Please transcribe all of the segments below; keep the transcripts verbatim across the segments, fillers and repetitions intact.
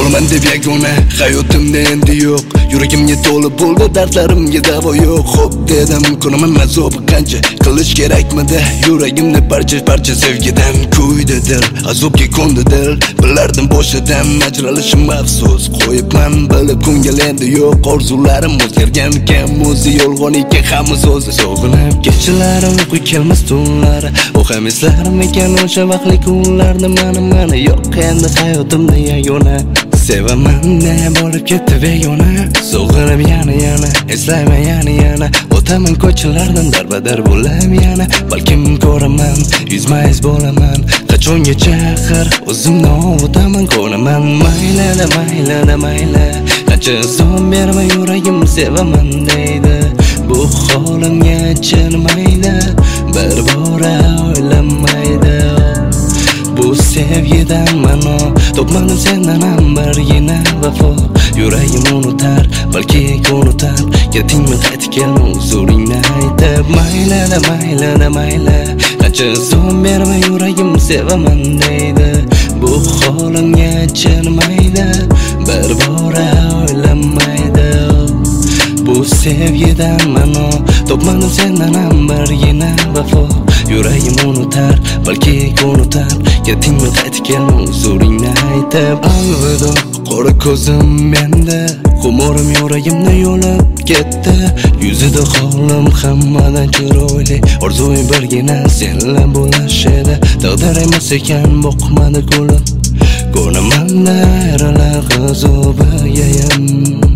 Olaman deb yagona hayotimda endi yo'q. Yuragimga to'lib bo'ldi dardlarimga davo yo'q. Xo'p dedim, ko'raman azobi qancha, qilish kerakmidi? Yuragimni parcha parcha sevgidan kuydi dil, azobga ko'ndi dil. Bilardim boshidan ajralishim afsus, qo'yibman bilib ko'ngil endi yo'q. Orzularim o'zgargan ekan, o'zi yolg'on ekan, hamma so'zi sog'inib. Kechalari uyqu kelmas tunlari, o'qam eslarmikan o'sha vaqtli kunlarni. Mani mani yo'q endi hayotimda yagona. Sevaman ne bo'lib ketdi begona. Sog'inib yana yana, eslayman yana yana. O'taman ko'chalardan darbadar bo'lib yana. Balkim ko'raman, yuzma yuz bo'laman. Qachongacha axir o'zimni ovutaman, ko'raman. Mayli da mayli da mayli, qancha son berma yuragim sevaman deydi. Bu holimga chirmaydi, bir bora o'ylamaydi. Bu sevgidan mano topmadim sendan ham birgina vafo. Yuragim unutar, balki unutar. Ketingmi qaytib kelma huzuringni aytib. Mayli da mayli da mayli, qancha son berma yuragim sevaman deydi. Bu holimga chirmaydi, bir bora o'ylamaydi. Bu sevgidan mano topmadim sendan ham birgina vafo. Yuragim unutar, balki unutar. Ketingmi qaytib kelma huzuringni aytib. Alvido qora ko'zim menda, xumorim yuragimni yo'lib ketdi. Yuzida holim hammadan chiroyli, orzuim birgina senlar bo'lish edi. Taqdir emas ekan boqmadi ko'lim, ko'raman ayrilar g'azobiyam.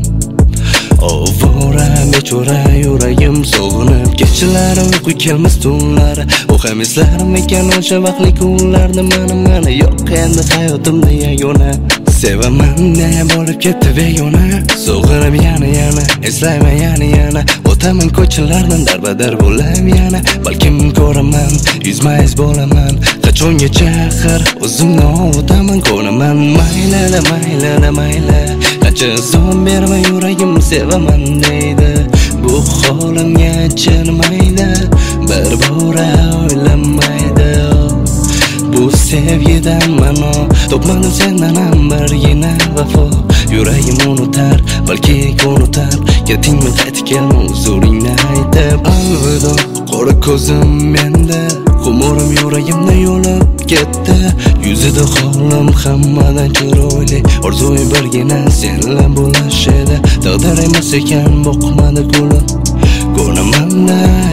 Ovora bechora yuragim sog'inib. Kechalari uyqu kelmas tunlari, o'qam eslarmikan o'sha vaqtli kunlarni. Mani mani yo'q endi hayotimda yagona. Sevaman ne bo'lib ketdi begona. Sog'inib yana yana, eslayman yana yana. O'taman ko'chalardan darbadar bo'lib yana. Balkim ko'raman, yuzma yuz bo'laman. Qachongacha axir o'zimni ovutaman, ko'raman. Mayli da mayli da mayli, qancha son berma yuragim sevaman deydi. Bu holimga chirmaydi, bir bora o'ylamaydi. Bu sevgidan mano topmadim sendan ham birgina vafo. Yuragim unutar, balki unutar. Ketingmi qaytib kelma huzuringni aytib. Alvido qora ko'zim menda, xumorim yuragimni yo'lib ketdi. Yuzida holim hammadan chiroyli, orzuim birgina senlar bo'lish edi. Taqdir emas ekan boqmadi ko'lim, ko'raman